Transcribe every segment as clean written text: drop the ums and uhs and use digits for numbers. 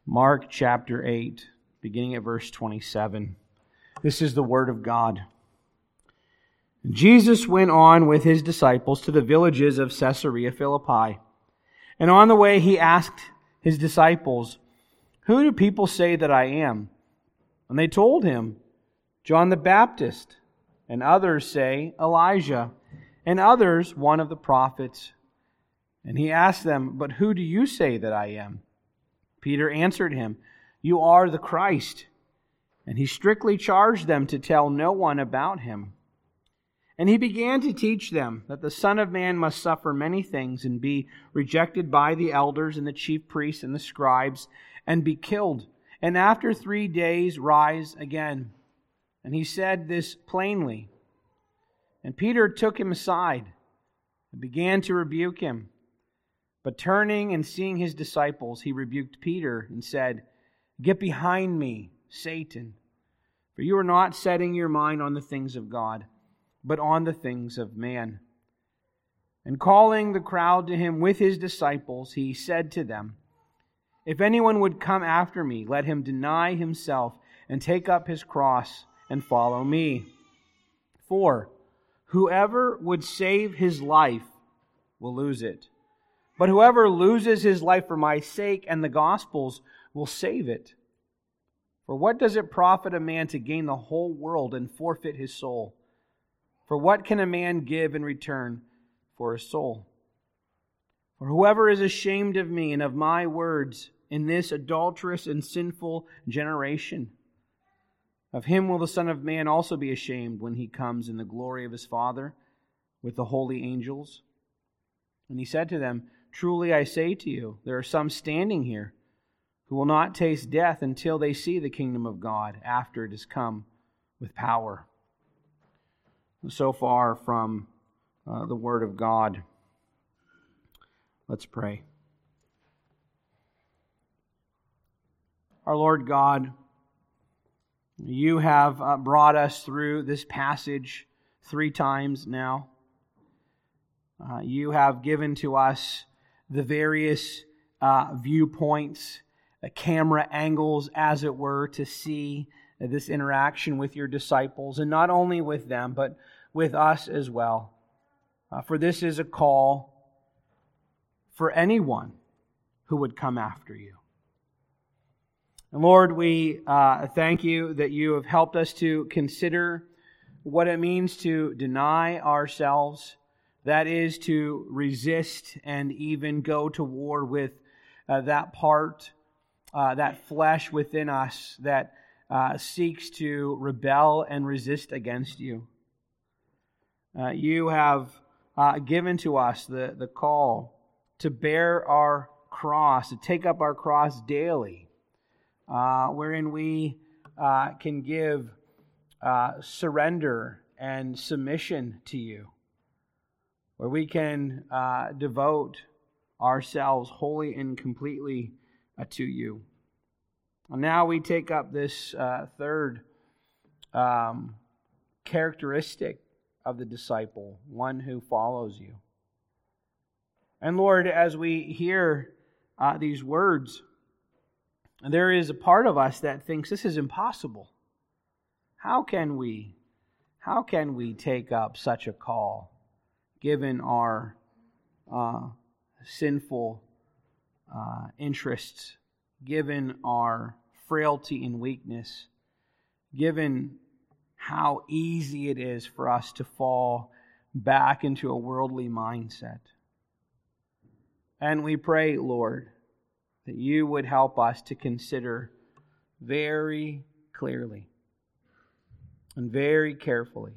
Mark chapter 8, beginning at verse 27. This is the word of God. Jesus went on with his disciples to the villages of Caesarea Philippi. And on the way he asked his disciples, "Who do people say that I am?" And they told him, "John the Baptist, and others say Elijah, and others one of the prophets." And he asked them, "But who do you say that I am?" Peter answered him, "You are the Christ." And he strictly charged them to tell no one about him. And he began to teach them that the Son of Man must suffer many things and be rejected by the elders and the chief priests and the scribes and be killed, and after 3 days rise again. And he said this plainly. And Peter took him aside and began to rebuke him. But turning and seeing his disciples, he rebuked Peter and said, "Get behind me, Satan, for you are not setting your mind on the things of God, but on the things of man." And calling the crowd to him with his disciples, he said to them, "If anyone would come after me, let him deny himself and take up his cross and follow me. For whoever would save his life will lose it. But whoever loses his life for my sake and the gospel's will save it. For what does it profit a man to gain the whole world and forfeit his soul? For what can a man give in return for his soul? For whoever is ashamed of me and of my words in this adulterous and sinful generation, of him will the Son of Man also be ashamed when he comes in the glory of his Father with the holy angels." And he said to them, "Truly I say to you, there are some standing here who will not taste death until they see the kingdom of God after it has come with power." So far from the Word of God. Let's pray. Our Lord God, you have brought us through this passage 3 times now. You have given to us the various viewpoints, camera angles, as it were, to see this interaction with your disciples, and not only with them, but with us as well. For this is a call for anyone who would come after you. And Lord, we thank you that you have helped us to consider what it means to deny ourselves. That is to resist and even go to war with that part, that flesh within us that seeks to rebel and resist against you. You have given to us the call to bear our cross, to take up our cross daily, wherein we can give surrender and submission to you, where we can devote ourselves wholly and completely to you. And now we take up this third characteristic of the disciple, one who follows you. And Lord, as we hear these words, there is a part of us that thinks this is impossible. How can we take up such a call, given our sinful interests, given our frailty and weakness, given how easy it is for us to fall back into a worldly mindset? And we pray, Lord, that you would help us to consider very clearly and very carefully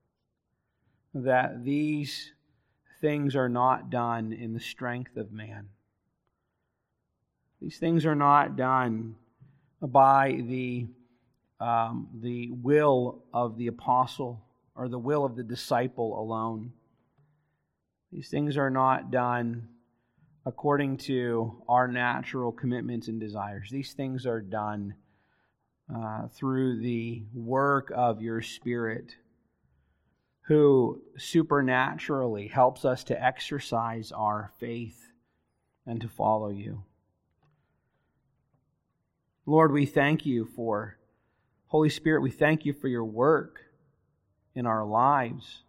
that these things are not done in the strength of man. These things are not done by the will of the apostle or the will of the disciple alone. These things are not done according to our natural commitments and desires. These things are done through the work of your Spirit, who supernaturally helps us to exercise our faith and to follow you. Lord, we thank you for, Holy Spirit, we thank you for your work in our lives.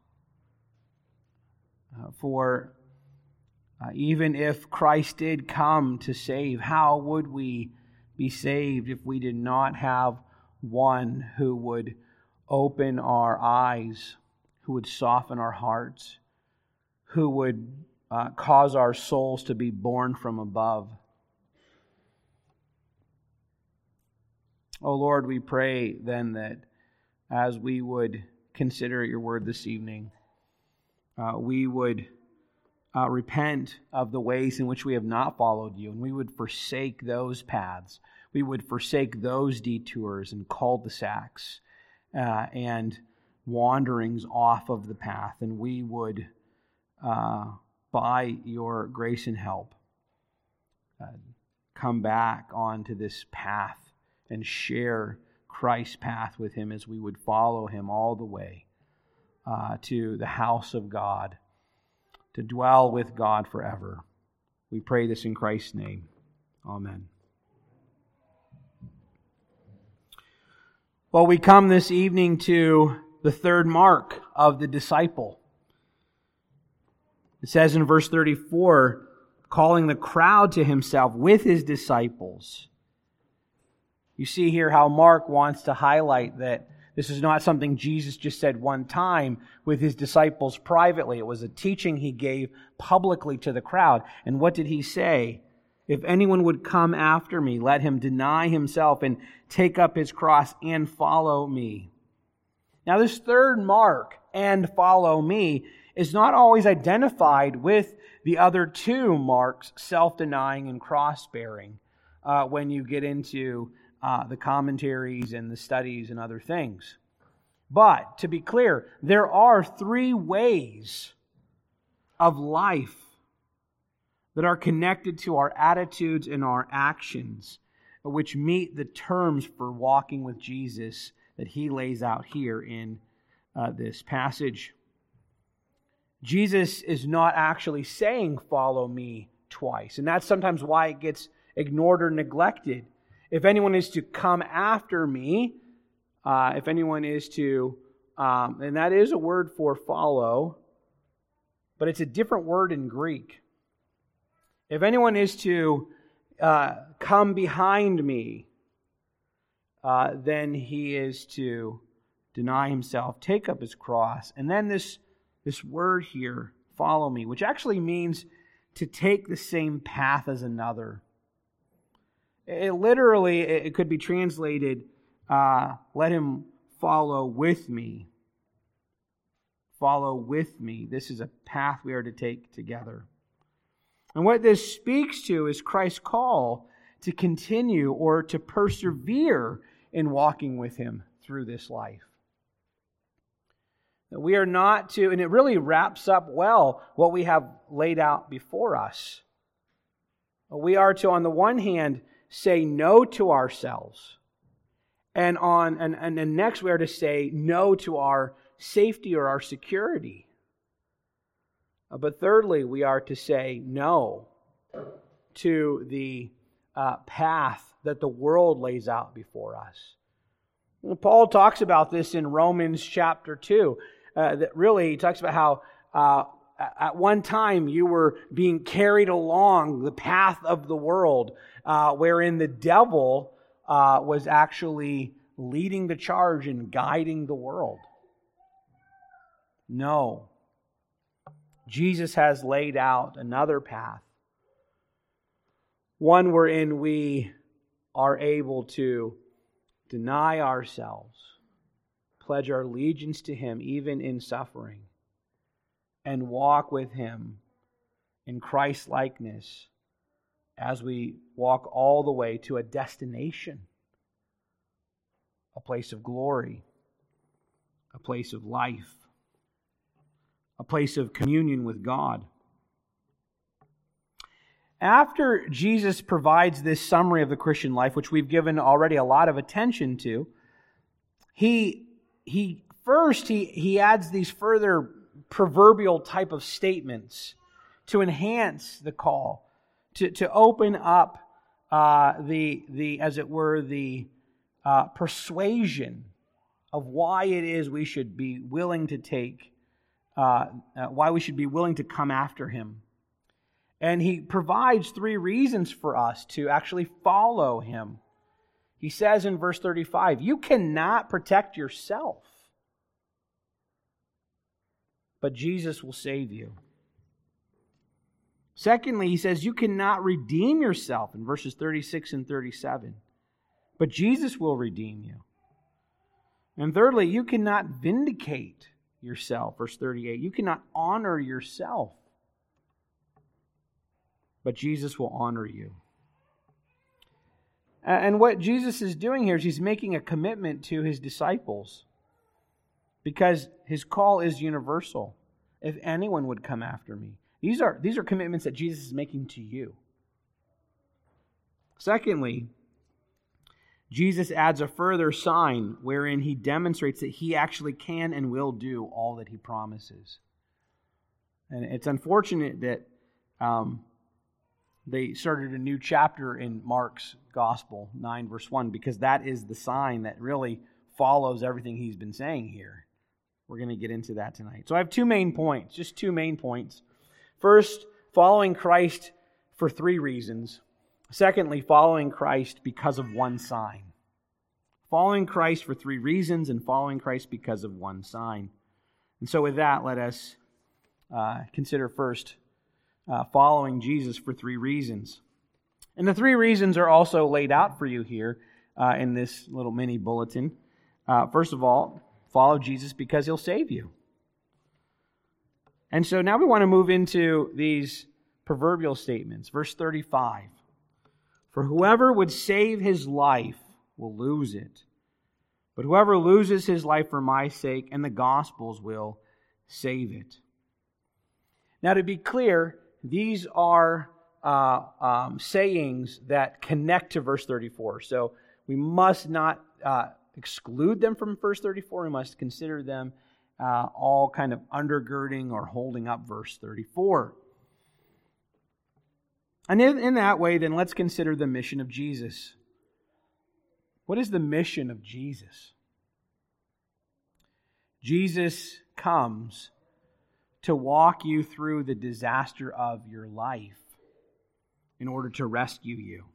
Even if Christ did come to save, how would we be saved if we did not have one who would open our eyes, who would soften our hearts, who would cause our souls to be born from above? Oh Lord, we pray then that as we would consider your word this evening, we would repent of the ways in which we have not followed you, and we would forsake those paths. We would forsake those detours and cul-de-sacs and wanderings off of the path, and we would, by your grace and help, come back onto this path and share Christ's path with him as we would follow him all the way to the house of God, to dwell with God forever. We pray this in Christ's name. Amen. Well, we come this evening to the third mark of the disciple. It says in verse 34, calling the crowd to himself with his disciples. You see here how Mark wants to highlight that this is not something Jesus just said one time with his disciples privately. It was a teaching he gave publicly to the crowd. And what did he say? If anyone would come after me, let him deny himself and take up his cross and follow me. Now this third mark, and follow me, is not always identified with the other two marks, self-denying and cross-bearing, when you get into the commentaries and the studies and other things. But, to be clear, there are three ways of life that are connected to our attitudes and our actions, which meet the terms for walking with Jesus that he lays out here in this passage. Jesus is not actually saying, follow me, twice. And that's sometimes why it gets ignored or neglected. If anyone is to come after me, if anyone is to, and that is a word for follow, but it's a different word in Greek. If anyone is to come behind me, then he is to deny himself, take up his cross. And then this word here, follow me, which actually means to take the same path as another. It could be translated, let him follow with me. Follow with me. This is a path we are to take together. And what this speaks to is Christ's call to continue or to persevere in walking with him through this life. That we are not to, and it really wraps up well what we have laid out before us. We are to, on the one hand, say no to ourselves. And next we are to say no to our safety or our security. But thirdly, we are to say no to the path that the world lays out before us. Paul talks about this in Romans chapter 2. That really he talks about how at one time you were being carried along the path of the world, wherein the devil was actually leading the charge and guiding the world. No. Jesus has laid out another path. One wherein we are able to deny ourselves, pledge our allegiance to him even in suffering, and walk with him in Christ-likeness as we walk all the way to a destination, a place of glory, a place of life, a place of communion with God. After Jesus provides this summary of the Christian life, which we've given already a lot of attention to, he adds these further proverbial type of statements to enhance the call, to open up as it were, the persuasion of why it is we should be willing to take, why we should be willing to come after Him. And He provides 3 reasons for us to actually follow Him. He says in verse 35, you cannot protect yourself, but Jesus will save you. Secondly, He says you cannot redeem yourself in verses 36 and 37, but Jesus will redeem you. And thirdly, you cannot vindicate yourself, verse 38. You cannot honor yourself, but Jesus will honor you. And what Jesus is doing here is He's making a commitment to His disciples because His call is universal. If anyone would come after me. These are commitments that Jesus is making to you. Secondly, Jesus adds a further sign wherein He demonstrates that He actually can and will do all that He promises. And it's unfortunate that they started a new chapter in Mark's Gospel, 9 verse 1, because that is the sign that really follows everything He's been saying here. We're going to get into that tonight. So I have 2 main points, just 2 main points. First, following Christ for 3 reasons. Secondly, following Christ because of 1 sign. Following Christ for 3 reasons and following Christ because of 1 sign. And so with that, let us consider first following Jesus for 3 reasons. And the 3 reasons are also laid out for you here in this little mini bulletin. First of all, follow Jesus because He'll save you. And so now we want to move into these proverbial statements. Verse 35. For whoever would save his life will lose it. But whoever loses his life for my sake and the gospel's will save it. Now to be clear, these are sayings that connect to verse 34. So we must not exclude them from verse 34. We must consider them all kind of undergirding or holding up verse 34. And in that way, then let's consider the mission of Jesus. What is the mission of Jesus? Jesus comes to walk you through the disaster of your life in order to rescue you.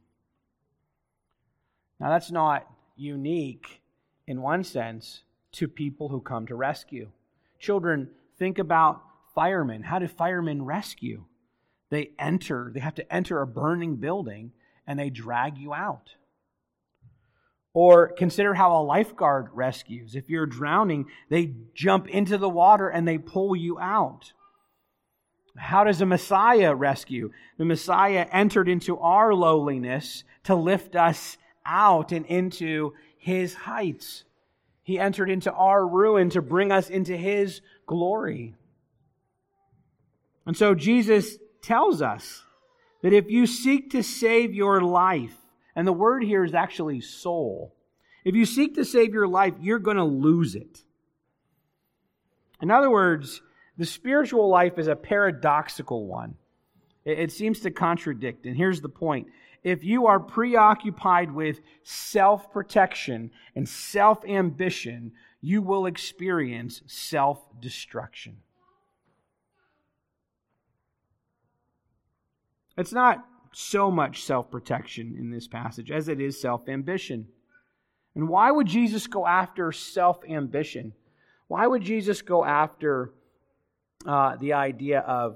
Now, that's not unique in one sense to people who come to rescue. Children, think about firemen. How do firemen rescue? They have to enter a burning building and they drag you out. Or consider how a lifeguard rescues. If you're drowning, they jump into the water and they pull you out. How does a Messiah rescue? The Messiah entered into our lowliness to lift us out and into His heights. He entered into our ruin to bring us into His glory. And so Jesus tells us that if you seek to save your life, and the word here is actually soul. If you seek to save your life, you're going to lose it. In other words, the spiritual life is a paradoxical one. It seems to contradict. And here's the point. If you are preoccupied with self-protection and self-ambition, you will experience self-destruction. It's not so much self-protection in this passage as it is self-ambition. And why would Jesus go after self-ambition? Why would Jesus go after the idea of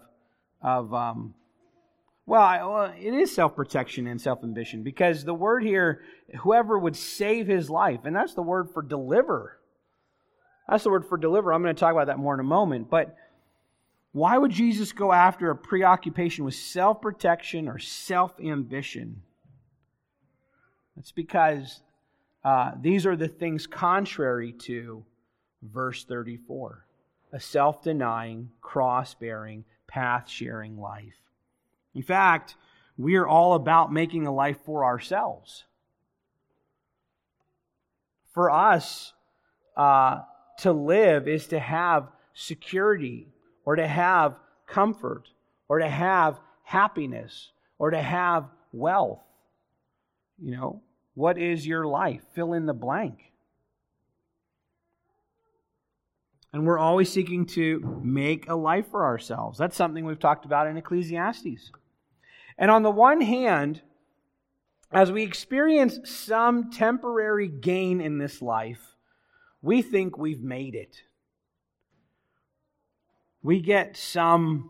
it is self-protection and self-ambition? Because the word here, whoever would save his life, and that's the word for deliver. That's the word for deliver. I'm going to talk about that more in a moment. But why would Jesus go after a preoccupation with self-protection or self-ambition? It's because these are the things contrary to verse 34. A self-denying, cross-bearing, path-sharing life. In fact, we are all about making a life for ourselves. For us, to live is to have security, or to have comfort, or to have happiness, or to have wealth. What is your life? Fill in the blank. And we're always seeking to make a life for ourselves. That's something we've talked about in Ecclesiastes. And on the one hand, as we experience some temporary gain in this life, we think we've made it. We get some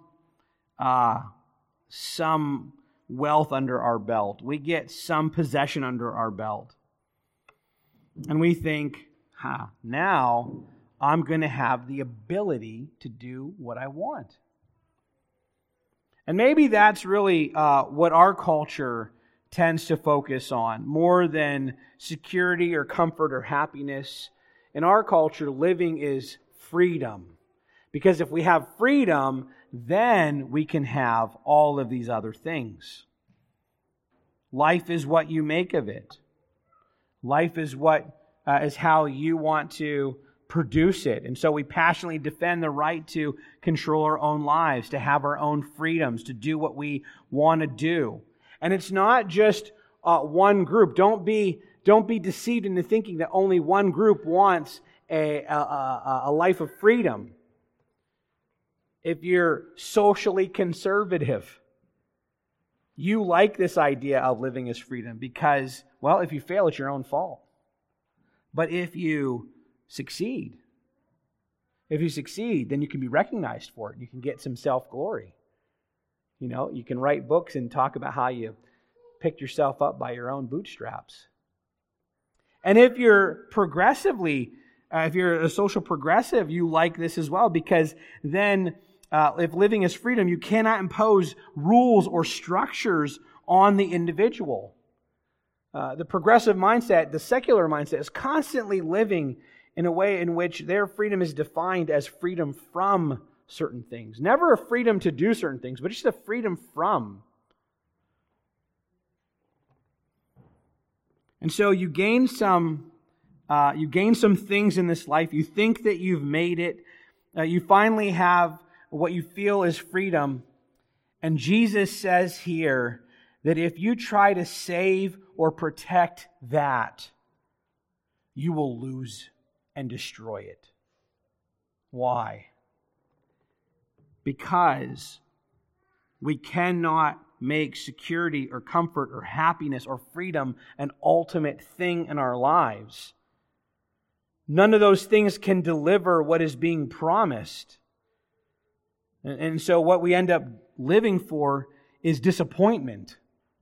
wealth under our belt. We get some possession under our belt. And we think, now I'm going to have the ability to do what I want. And maybe that's really what our culture tends to focus on, more than security or comfort or happiness. In our culture, living is freedom. Because if we have freedom, then we can have all of these other things. Life is what you make of it. Life is is how you want to produce it. And so we passionately defend the right to control our own lives, to have our own freedoms, to do what we want to do. And it's not just one group. Don't be deceived into thinking that only one group wants a life of freedom. If you're socially conservative, you like this idea of living as freedom because, well, if you fail, it's your own fault. But if you succeed, then you can be recognized for it. You can get some self-glory. You can write books and talk about how you picked yourself up by your own bootstraps. And if you're if you're a social progressive, you like this as well because then if living is freedom, you cannot impose rules or structures on the individual. The progressive mindset, the secular mindset, is constantly living in a way in which their freedom is defined as freedom from certain things. Never a freedom to do certain things, but just a freedom from. And so you gain some things in this life. You think that you've made it. You finally have what you feel is freedom. And Jesus says here that if you try to save or protect that, you will lose and destroy it. Why? Because we cannot make security or comfort or happiness or freedom an ultimate thing in our lives. None of those things can deliver what is being promised. And so what we end up living for is disappointment.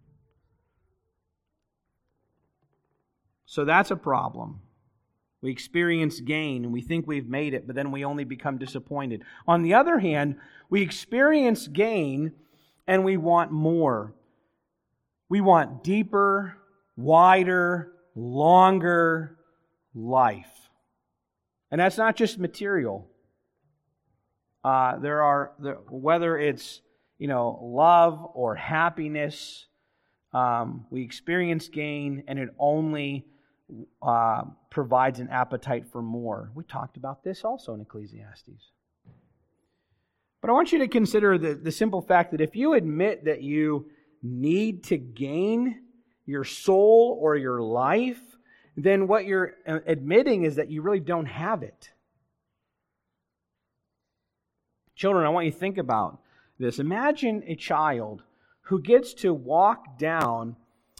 So that's a problem. We experience gain and we think we've made it, but then we only become disappointed. On the other hand, we experience gain and we want more. We want deeper, wider, longer life. And that's not just material. Whether it's love or happiness, we experience gain, and it only provides an appetite for more. We talked about this also in Ecclesiastes. But I want you to consider the simple fact that if you admit that you need to gain your soul or your life, then what you're admitting is that you really don't have it. Children, I want you to think about this. Imagine a child who gets to walk down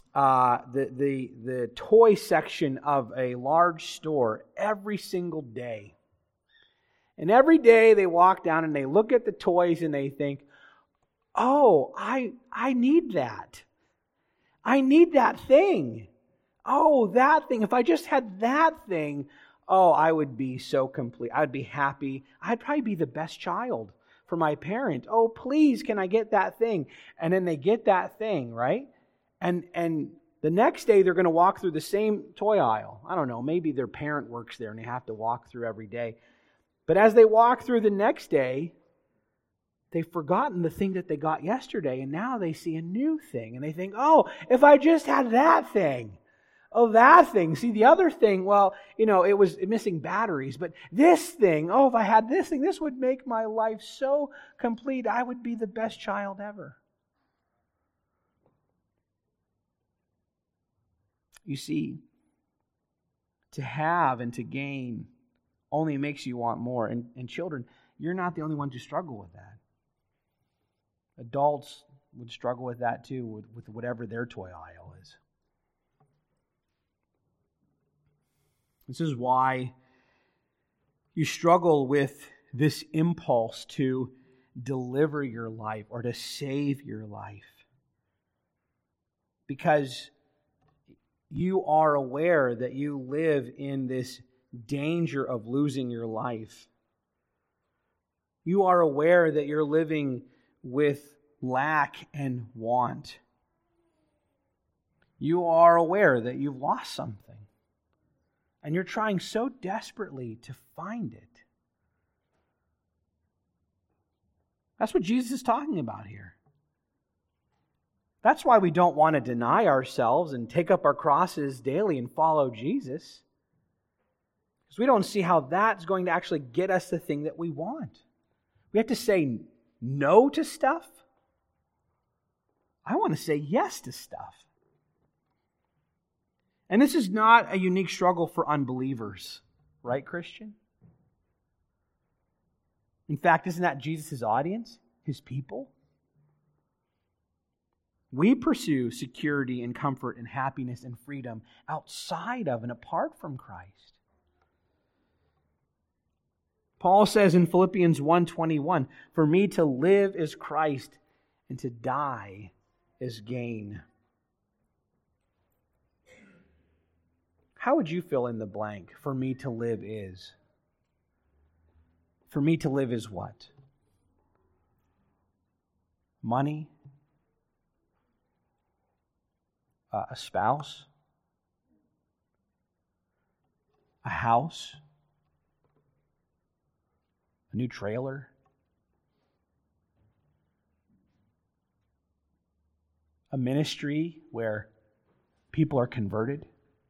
the toy section of a large store every single day. And every day they walk down and they look at the toys and they think, oh, I need that. I need that thing. Oh, that thing. If I just had that thing, I would be so complete. I'd be happy. I'd probably be the best child for my parent. Oh, please, can I get that thing? And then they get that thing, right? And the next day they're going to walk through the same toy aisle. I don't know, maybe their parent works there and they have to walk through every day. But as they walk through the next day, they've forgotten the thing that they got yesterday, and now they see a new thing. And they think, oh, if I just had that thing. Oh, that thing. See, the other thing, well, it was missing batteries. But this thing, if I had this thing, this would make my life so complete. I would be the best child ever. You see, to have and to gain only makes you want more. And children, you're not the only ones who struggle with that. Adults would struggle with that too, with whatever their toy aisle is. This is why you struggle with this impulse to deliver your life or to save your life. Because you are aware that you live in this danger of losing your life. You are aware that you're living with lack and want. You are aware that you've lost something. And you're trying so desperately to find it. That's what Jesus is talking about here. That's why we don't want to deny ourselves and take up our crosses daily and follow Jesus. Because we don't see how that's going to actually get us the thing that we want. We have to say no to stuff. I want to say yes to stuff. And this is not a unique struggle for unbelievers, right, Christian? In fact, isn't that Jesus' audience, His people? We pursue security and comfort and happiness and freedom outside of and apart from Christ. Paul says in Philippians 1:21, "For me to live is Christ, and to die is gain." How would you fill in the blank? For me to live is. For me to live is what? Money? A spouse? A house? A new trailer? A ministry where people are converted?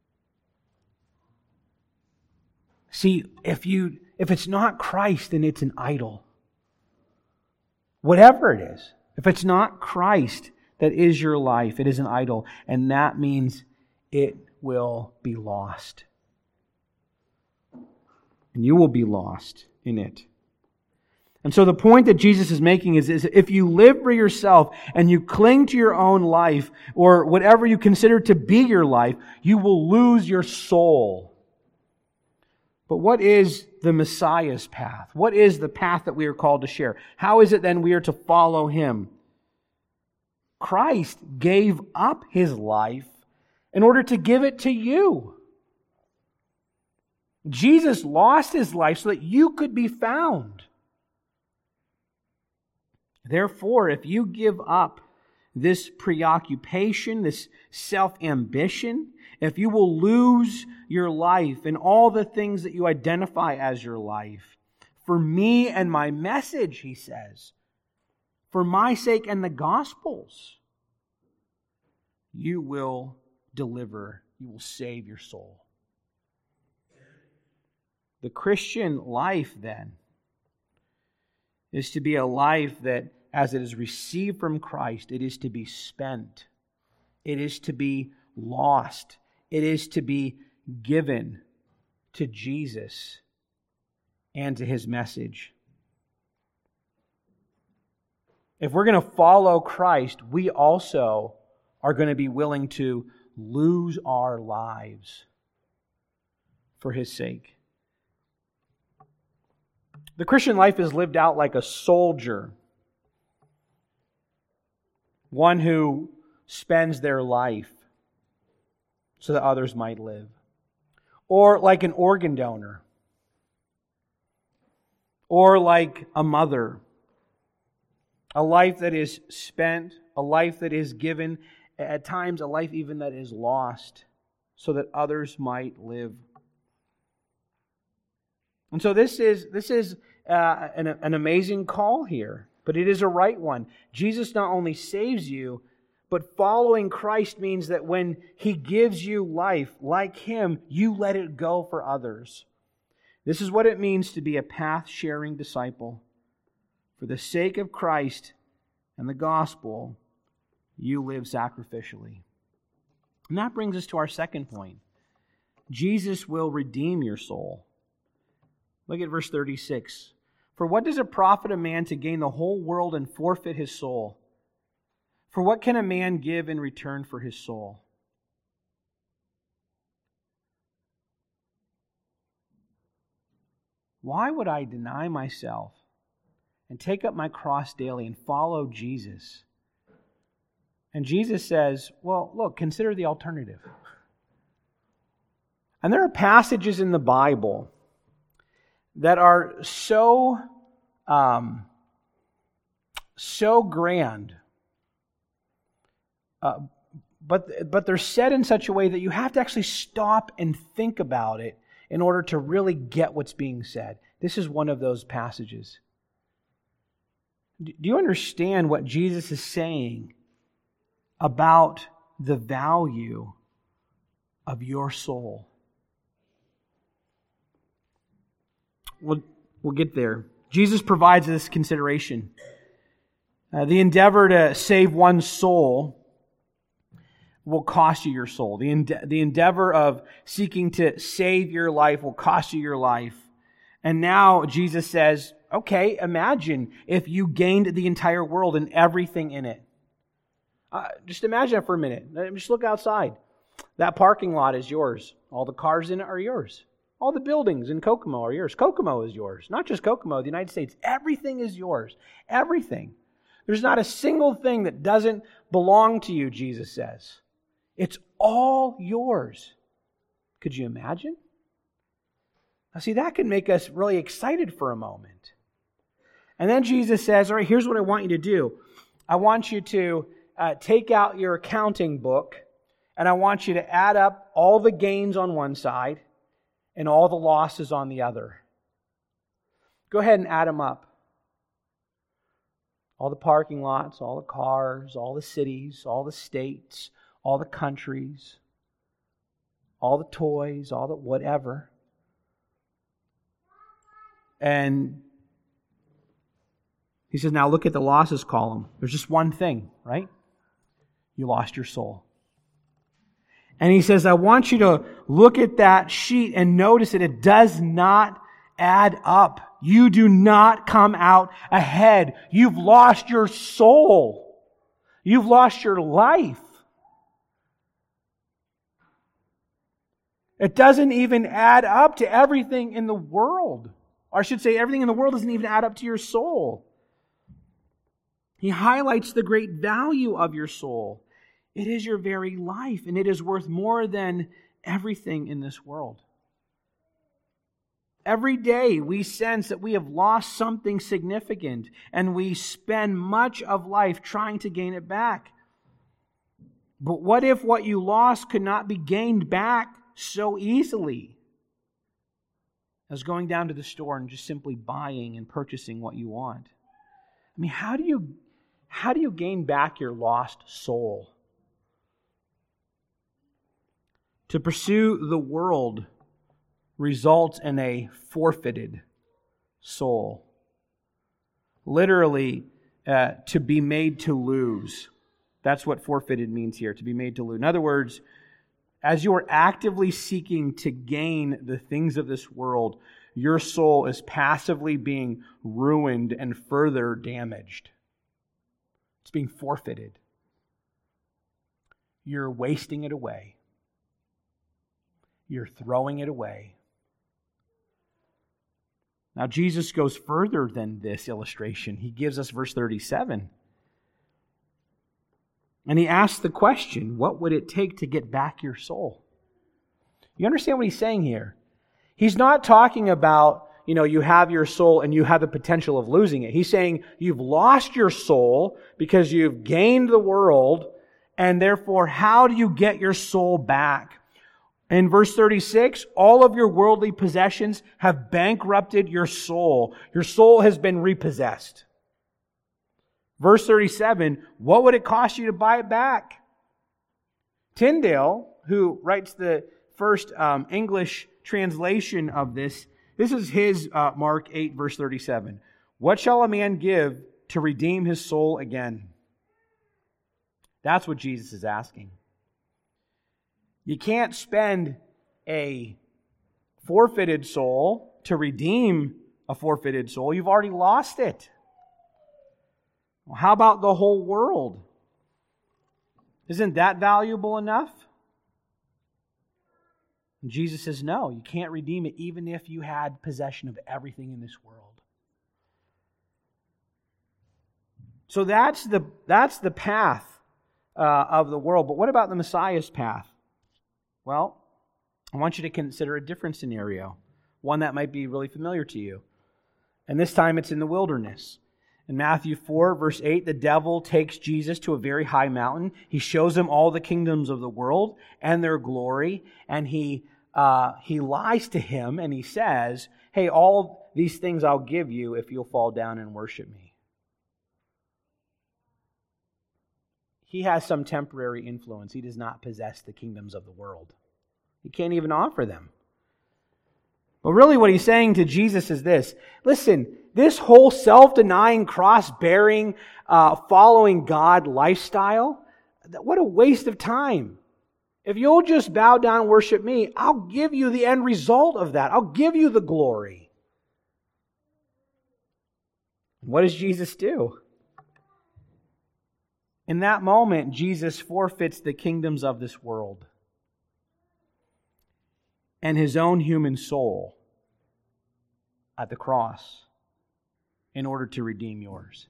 See, if it's not Christ, then it's an idol. Whatever it is. If it's not Christ that is your life, it is an idol. And that means it will be lost. And you will be lost in it. And so the point that Jesus is making is if you live for yourself and you cling to your own life or whatever you consider to be your life, you will lose your soul. But what is the Messiah's path? What is the path that we are called to share? How is it then we are to follow Him? Christ gave up His life in order to give it to you. Jesus lost His life so that you could be found. Therefore, if you give up this preoccupation, this self-ambition, if you will lose your life and all the things that you identify as your life, for me and my message, He says, for my sake and the gospel's, you will deliver, you will save your soul. The Christian life, then, is to be a life that, as it is received from Christ, it is to be spent. It is to be lost. It is to be given to Jesus and to His message. If we're going to follow Christ, we also are going to be willing to lose our lives for His sake. The Christian life is lived out like a soldier, one who spends their life so that others might live. Or like an organ donor. Or like a mother. A life that is spent, a life that is given, at times a life even that is lost, so that others might live. And so this is an amazing call here, but it is a right one. Jesus not only saves you, but following Christ means that when He gives you life, like Him, you let it go for others. This is what it means to be a path-sharing disciple. For the sake of Christ and the gospel, you live sacrificially. And that brings us to our second point. Jesus will redeem your soul. Look at verse 36. For what does it profit a man to gain the whole world and forfeit his soul? For what can a man give in return for his soul? Why would I deny myself and take up my cross daily and follow Jesus? And Jesus says, well, look, consider the alternative. And there are passages in the Bible that are so grand, but they're said in such a way that you have to actually stop and think about it in order to really get what's being said. This is one of those passages. Do you understand what Jesus is saying about the value of your soul? We'll get there. Jesus provides this consideration. The endeavor to save one's soul will cost you your soul. The endeavor of seeking to save your life will cost you your life. And now Jesus says, okay, imagine if you gained the entire world and everything in it. Just imagine it for a minute. Just look outside. That parking lot is yours. All the cars in it are yours. All the buildings in Kokomo are yours. Kokomo is yours. Not just Kokomo, the United States. Everything is yours. Everything. There's not a single thing that doesn't belong to you, Jesus says. It's all yours. Could you imagine? Now see, that can make us really excited for a moment. And then Jesus says, all right, here's what I want you to do. I want you to take out your accounting book, and I want you to add up all the gains on one side and all the losses on the other. Go ahead and add them up. All the parking lots, all the cars, all the cities, all the states, all the countries, all the toys, all the whatever. And he says, now look at the losses column. There's just one thing, right? You lost your soul. And he says, I want you to look at that sheet and notice that it does not add up. You do not come out ahead. You've lost your soul. You've lost your life. It doesn't even add up to everything in the world. Or I should say, everything in the world doesn't even add up to your soul. He highlights the great value of your soul. It is your very life, and it is worth more than everything in this world. Every day we sense that we have lost something significant, and we spend much of life trying to gain it back. But what if what you lost could not be gained back so easily as going down to the store and just simply buying and purchasing what you want? I mean, how do you gain back your lost soul? To pursue the world results in a forfeited soul. Literally, to be made to lose. That's what forfeited means here, to be made to lose. In other words, as you are actively seeking to gain the things of this world, your soul is passively being ruined and further damaged. It's being forfeited. You're wasting it away. You're throwing it away. Now, Jesus goes further than this illustration. He gives us verse 37. And he asks the question, what would it take to get back your soul? You understand what he's saying here? He's not talking about, you have your soul and you have the potential of losing it. He's saying you've lost your soul because you've gained the world, and therefore, how do you get your soul back? In verse 36, all of your worldly possessions have bankrupted your soul. Your soul has been repossessed. Verse 37, what would it cost you to buy it back? Tyndale, who writes the first English translation of this is his Mark 8, verse 37. What shall a man give to redeem his soul again? That's what Jesus is asking. You can't spend a forfeited soul to redeem a forfeited soul. You've already lost it. Well, how about the whole world? Isn't that valuable enough? And Jesus says, no, you can't redeem it even if you had possession of everything in this world. So that's the path of the world. But what about the Messiah's path? Well, I want you to consider a different scenario, one that might be really familiar to you. And this time it's in the wilderness. In Matthew 4, verse 8, the devil takes Jesus to a very high mountain. He shows him all the kingdoms of the world and their glory, and he lies to him, and he says, hey, all these things I'll give you if you'll fall down and worship me. He has some temporary influence. He does not possess the kingdoms of the world. He can't even offer them. But really what he's saying to Jesus is this. Listen, this whole self-denying, cross-bearing, following God lifestyle, what a waste of time. If you'll just bow down and worship me, I'll give you the end result of that. I'll give you the glory. What does Jesus do? In that moment, Jesus forfeits the kingdoms of this world and his own human soul at the cross in order to redeem yours.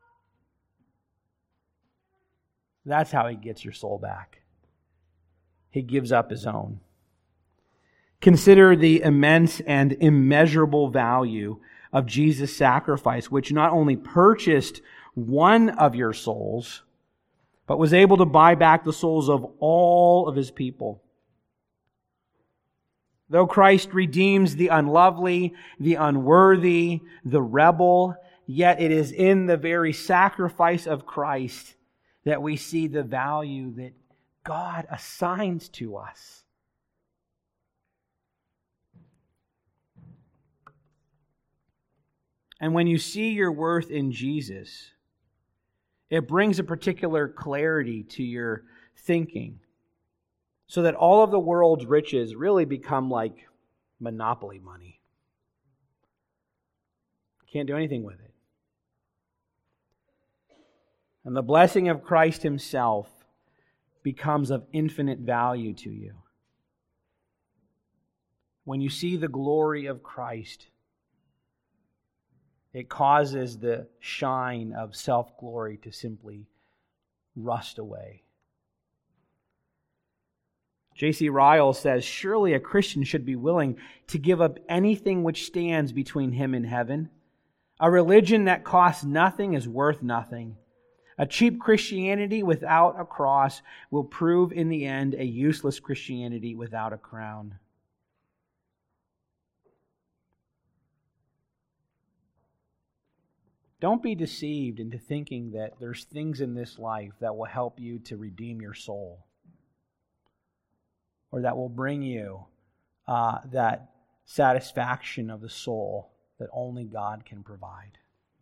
That's how he gets your soul back. He gives up his own. Consider the immense and immeasurable value of Jesus' sacrifice, which not only purchased one of your souls, but was able to buy back the souls of all of his people. Though Christ redeems the unlovely, the unworthy, the rebel, yet it is in the very sacrifice of Christ that we see the value that God assigns to us. And when you see your worth in Jesus, it brings a particular clarity to your thinking, so that all of the world's riches really become like monopoly money. Can't do anything with it. And the blessing of Christ himself becomes of infinite value to you. When you see the glory of Christ, it causes the shine of self-glory to simply rust away. J.C. Ryle says, surely a Christian should be willing to give up anything which stands between him and heaven. A religion that costs nothing is worth nothing. A cheap Christianity without a cross will prove in the end a useless Christianity without a crown. Don't be deceived into thinking that there's things in this life that will help you to redeem your soul, or that will bring you that satisfaction of the soul that only God can provide.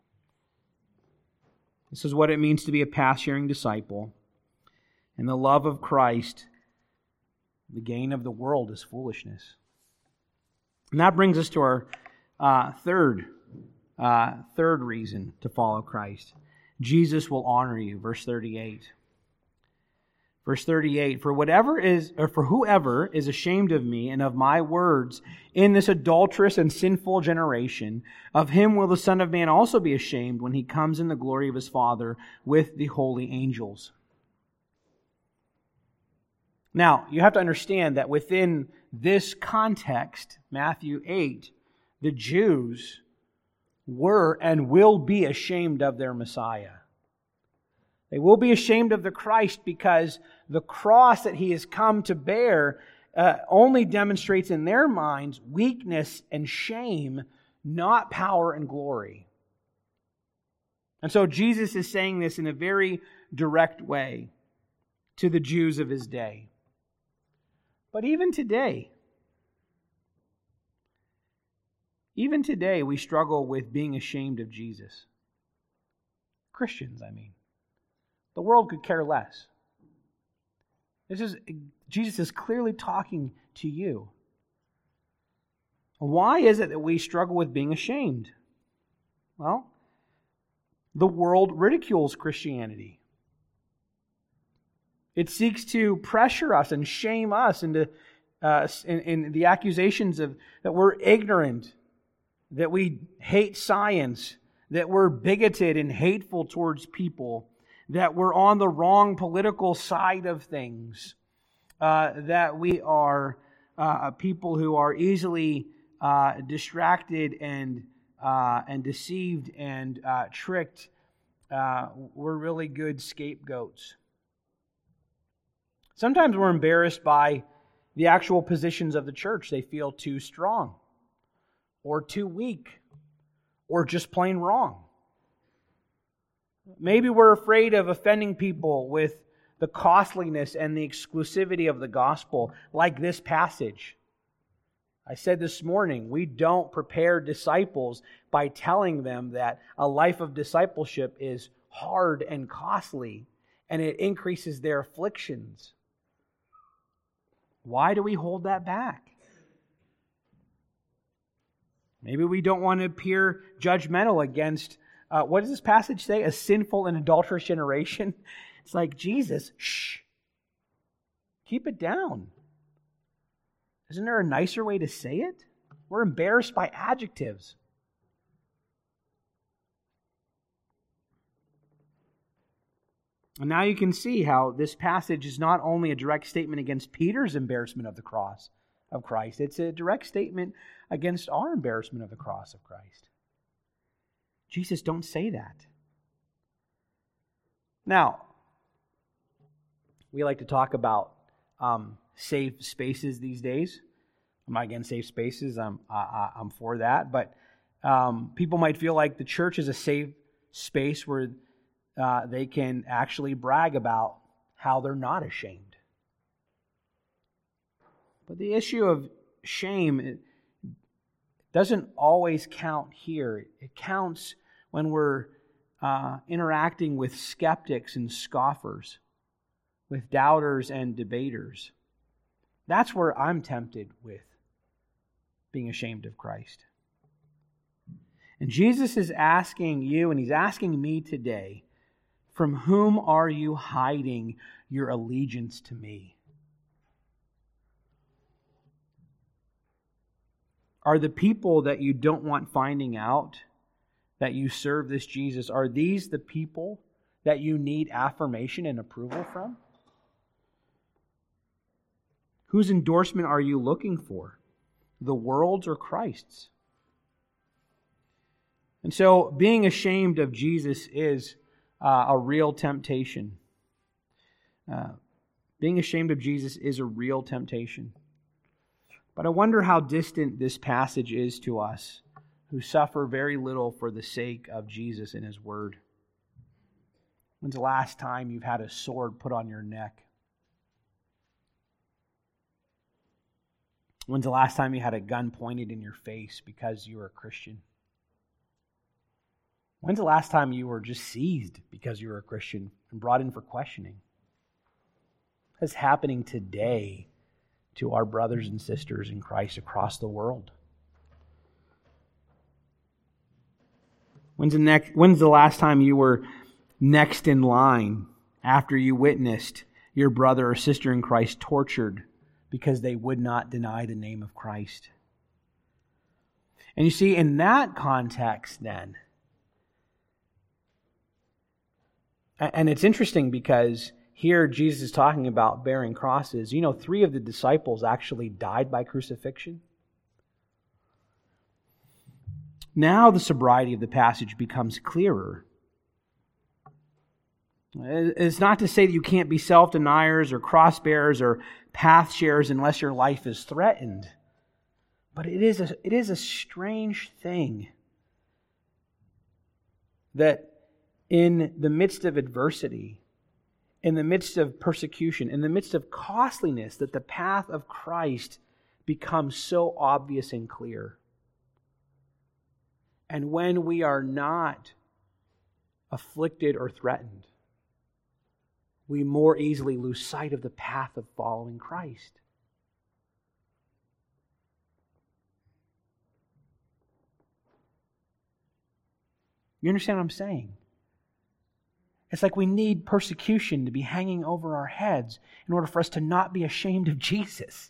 This is what it means to be a path-sharing disciple. In the love of Christ, the gain of the world is foolishness. And that brings us to our third reason to follow Christ. Jesus will honor you. Verse 38. Verse 38, for whoever is ashamed of me and of my words in this adulterous and sinful generation, of him will the Son of Man also be ashamed when he comes in the glory of his Father with the holy angels. Now, you have to understand that within this context, Matthew 8, the Jews were and will be ashamed of their Messiah. They will be ashamed of the Christ because the cross that he has come to bear only demonstrates in their minds weakness and shame, not power and glory. And so Jesus is saying this in a very direct way to the Jews of his day. But even today, we struggle with being ashamed of Jesus. Christians, I mean. The world could care less. This is Jesus is clearly talking to you. Why is it that we struggle with being ashamed? Well, the world ridicules Christianity. It seeks to pressure us and shame us into in the accusations of that we're ignorant, that we hate science, that we're bigoted and hateful towards people, that we're on the wrong political side of things, that we are people who are easily distracted and deceived and tricked. We're really good scapegoats. Sometimes we're embarrassed by the actual positions of the church. They feel too strong or too weak or just plain wrong. Maybe we're afraid of offending people with the costliness and the exclusivity of the gospel, like this passage. I said this morning, we don't prepare disciples by telling them that a life of discipleship is hard and costly, and it increases their afflictions. Why do we hold that back? Maybe we don't want to appear judgmental against, what does this passage say? A sinful and adulterous generation? It's like, Jesus, shh. Keep it down. Isn't there a nicer way to say it? We're embarrassed by adjectives. And now you can see how this passage is not only a direct statement against Peter's embarrassment of the cross of Christ, it's a direct statement against our embarrassment of the cross of Christ. Jesus, don't say that. Now, we like to talk about safe spaces these days. I'm not against safe spaces. I'm for that. But people might feel like the church is a safe space where they can actually brag about how they're not ashamed. But the issue of shame doesn't always count here. It counts when we're interacting with skeptics and scoffers, with doubters and debaters. That's where I'm tempted with being ashamed of Christ. And Jesus is asking you, and He's asking me today, from whom are you hiding your allegiance to me? Are the people that you don't want finding out that you serve this Jesus, are these the people that you need affirmation and approval from? Whose endorsement are you looking for? The world's or Christ's? And so being ashamed of Jesus is a real temptation. Being ashamed of Jesus is a real temptation. But I wonder how distant this passage is to us who suffer very little for the sake of Jesus and His Word. When's the last time you've had a sword put on your neck? When's the last time you had a gun pointed in your face because you were a Christian? When's the last time you were just seized because you were a Christian and brought in for questioning? That's happening today to our brothers and sisters in Christ across the world. When's the last time you were next in line after you witnessed your brother or sister in Christ tortured because they would not deny the name of Christ? And you see, in that context then, and it's interesting because here Jesus is talking about bearing crosses. 3 of the disciples actually died by crucifixion. Now the sobriety of the passage becomes clearer. It's not to say that you can't be self-deniers or cross-bearers or path sharers unless your life is threatened. But it is a strange thing that in the midst of adversity, in the midst of persecution, in the midst of costliness, that the path of Christ becomes so obvious and clear. And when we are not afflicted or threatened, we more easily lose sight of the path of following Christ. You understand what I'm saying? It's like we need persecution to be hanging over our heads in order for us to not be ashamed of Jesus.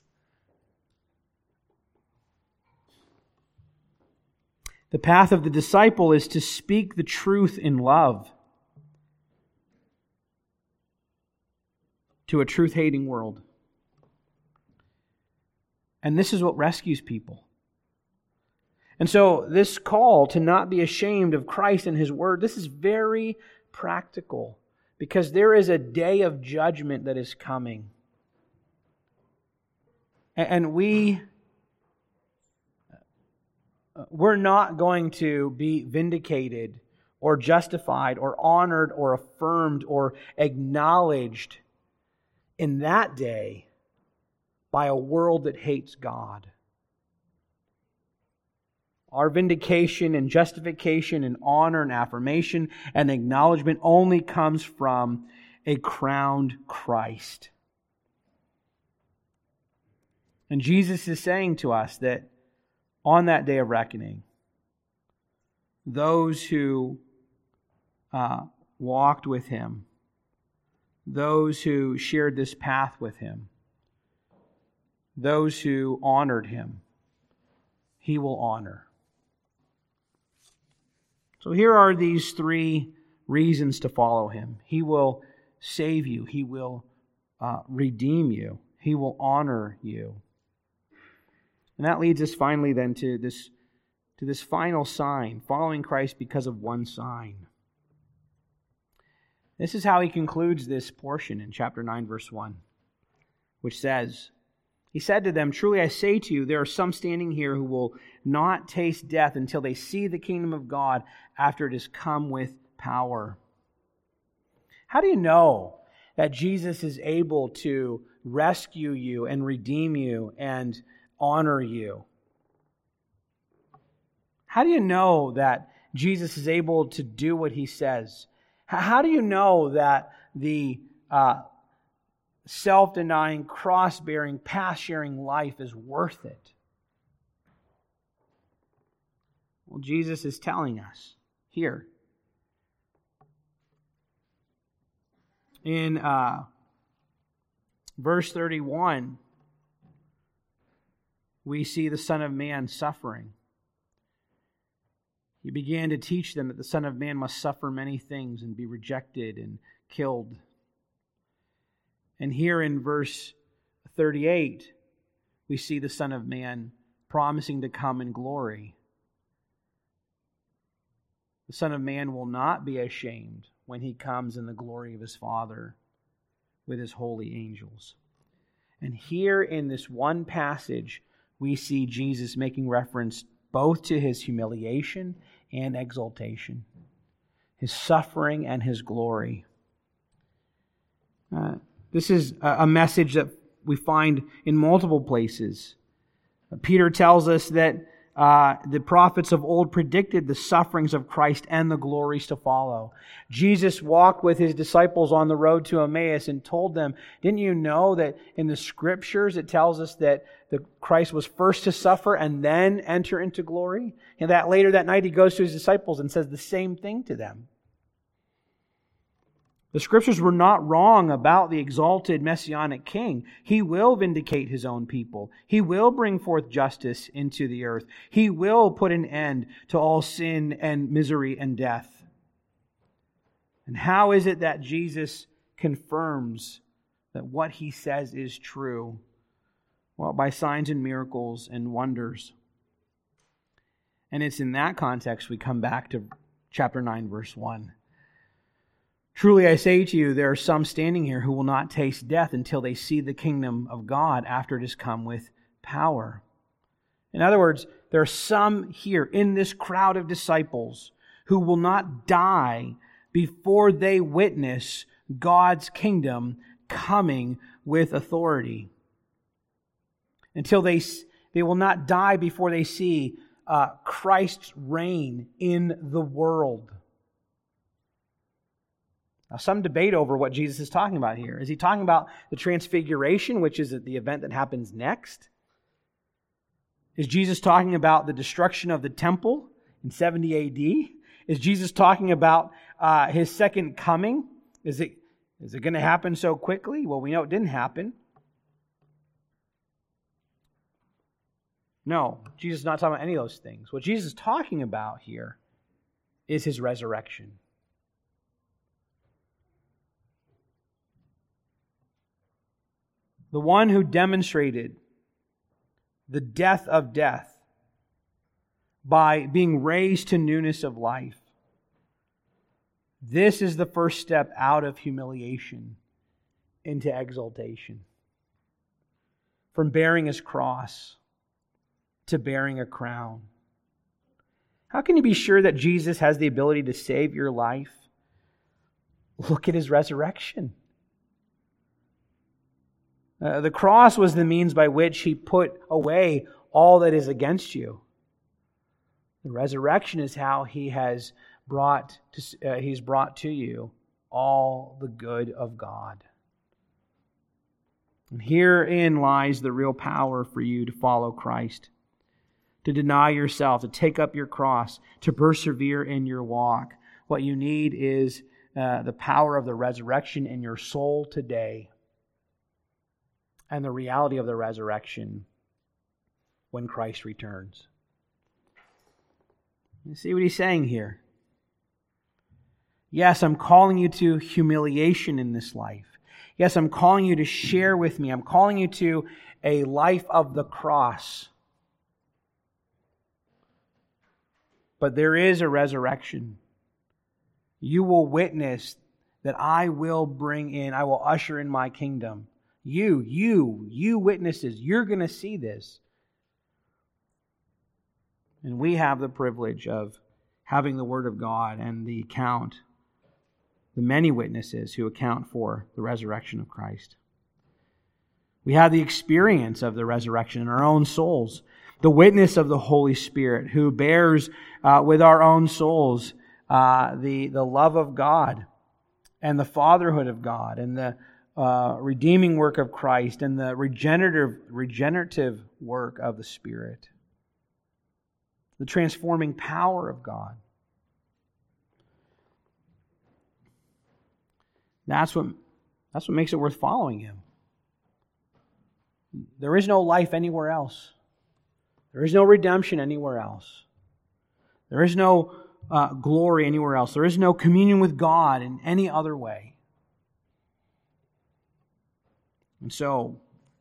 The path of the disciple is to speak the truth in love to a truth-hating world. And this is what rescues people. And so this call to not be ashamed of Christ and His Word, this is very practical because there is a day of judgment that is coming. And we're not going to be vindicated or justified or honored or affirmed or acknowledged in that day by a world that hates God. Our vindication and justification and honor and affirmation and acknowledgement only comes from a crowned Christ. And Jesus is saying to us that on that day of reckoning, those who walked with Him, those who shared this path with Him, those who honored Him, He will honor. So here are these three reasons to follow Him. He will save you. He will redeem you. He will honor you. And that leads us finally then to this final sign, following Christ because of one sign. This is how he concludes this portion in chapter 9, verse 1, which says, He said to them, "Truly I say to you, there are some standing here who will not taste death until they see the kingdom of God after it has come with power." How do you know that Jesus is able to rescue you and redeem you and honor you? How do you know that Jesus is able to do what He says? How do you know that the self-denying, cross-bearing, path-sharing life is worth it? Well, Jesus is telling us here. In verse 31, we see the Son of Man suffering. He began to teach them that the Son of Man must suffer many things and be rejected and killed. And here in verse 38, we see the Son of Man promising to come in glory. The Son of Man will not be ashamed when He comes in the glory of His Father with His holy angels. And here in this one passage, we see Jesus making reference both to His humiliation and exaltation, His suffering and His glory. This is a message that we find in multiple places. Peter tells us that the prophets of old predicted the sufferings of Christ and the glories to follow. Jesus walked with His disciples on the road to Emmaus and told them, didn't you know that in the Scriptures it tells us that Christ was first to suffer and then enter into glory? And that later that night He goes to His disciples and says the same thing to them. The Scriptures were not wrong about the exalted Messianic King. He will vindicate His own people. He will bring forth justice into the earth. He will put an end to all sin and misery and death. And how is it that Jesus confirms that what He says is true? Well, by signs and miracles and wonders. And it's in that context we come back to chapter 9, verse 1. "Truly I say to you, there are some standing here who will not taste death until they see the kingdom of God after it has come with power." In other words, there are some here in this crowd of disciples who will not die before they witness God's kingdom coming with authority. Until they will not die before they see Christ's reign in the world. Now, some debate over what Jesus is talking about here. Is he talking about the transfiguration, which is the event that happens next? Is Jesus talking about the destruction of the temple in 70 AD? Is Jesus talking about his second coming? Is it going to happen so quickly? Well, we know it didn't happen. No, Jesus is not talking about any of those things. What Jesus is talking about here is his resurrection. The one who demonstrated the death of death by being raised to newness of life. This is the first step out of humiliation into exaltation. From bearing his cross to bearing a crown. How can you be sure that Jesus has the ability to save your life? Look at his resurrection. The cross was the means by which he put away all that is against you. The resurrection is how he has brought to you all the good of God. And herein lies the real power for you to follow Christ, to deny yourself, to take up your cross, to persevere in your walk. What you need is the power of the resurrection in your soul today, and the reality of the resurrection when Christ returns. You see what he's saying here? Yes, I'm calling you to humiliation in this life. Yes, I'm calling you to share with me. I'm calling you to a life of the cross. But there is a resurrection. You will witness that I will I will usher in my kingdom. You witnesses, you're going to see this. And we have the privilege of having the Word of God and the many witnesses who account for the resurrection of Christ. We have the experience of the resurrection in our own souls, the witness of the Holy Spirit who bears with our own souls the love of God and the fatherhood of God and the redeeming work of Christ and the regenerative work of the Spirit. The transforming power of God. That's what makes it worth following Him. There is no life anywhere else. There is no redemption anywhere else. There is no glory anywhere else. There is no communion with God in any other way. And so,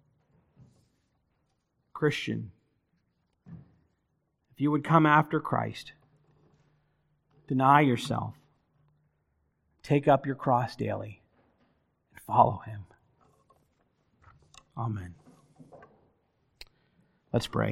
Christian, if you would come after Christ, deny yourself, take up your cross daily, and follow Him. Amen. Let's pray.